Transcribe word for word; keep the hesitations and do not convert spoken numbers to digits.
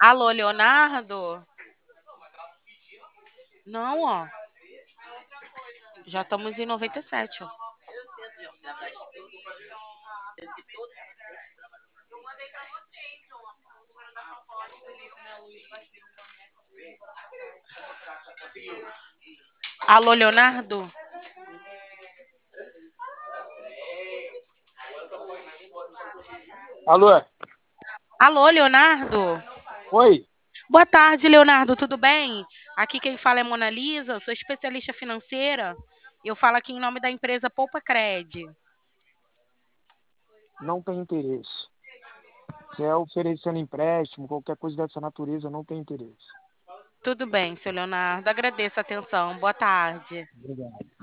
Alô, Leonardo? Não, ó. Já estamos em noventa e sete, ó. Alô, Leonardo? Alô? Alô, Leonardo? Oi? Boa tarde, Leonardo, tudo bem? Aqui quem fala é Mona Lisa, eu sou especialista financeira. Eu falo aqui em nome da empresa Poupa Cred. Não tem interesse. Se é oferecendo empréstimo, qualquer coisa dessa natureza, não tem interesse. Tudo bem, seu Leonardo, agradeço a atenção. Boa tarde. Obrigado.